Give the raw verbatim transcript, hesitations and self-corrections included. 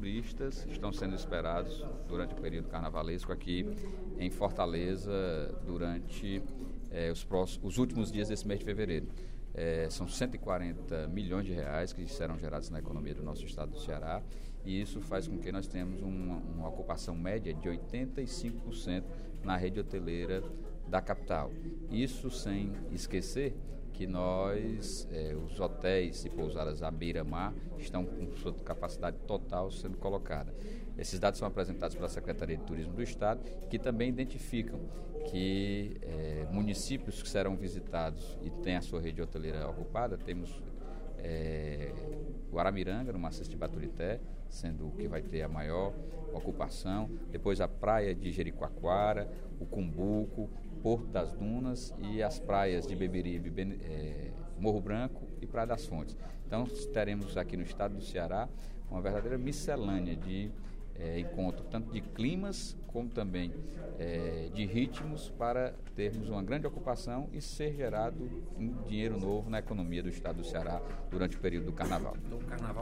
turistas estão sendo esperados durante o período carnavalesco aqui em Fortaleza durante é, os, próximos, os últimos dias desse mês de fevereiro. É, são cento e quarenta milhões de reais que serão gerados na economia do nosso estado do Ceará, e isso faz com que nós tenhamos uma, uma ocupação média de oitenta e cinco por cento na rede hoteleira da capital. Isso sem esquecer que nós, eh, os hotéis e pousadas à beira-mar estão com sua capacidade total sendo colocada. Esses dados são apresentados pela Secretaria de Turismo do Estado, que também identificam que eh, municípios que serão visitados e têm a sua rede hoteleira ocupada, temos eh, Guaramiranga, no maciço de Baturité, sendo o que vai ter a maior ocupação, depois a praia de Jericoacoara, o Cumbuco, Porto das Dunas e as praias de Beberibe, é, Morro Branco e Praia das Fontes. Então teremos aqui no estado do Ceará uma verdadeira miscelânea de é, encontro, tanto de climas como também é, de ritmos, para termos uma grande ocupação e ser gerado um dinheiro novo na economia do estado do Ceará durante o período do carnaval. Do carnaval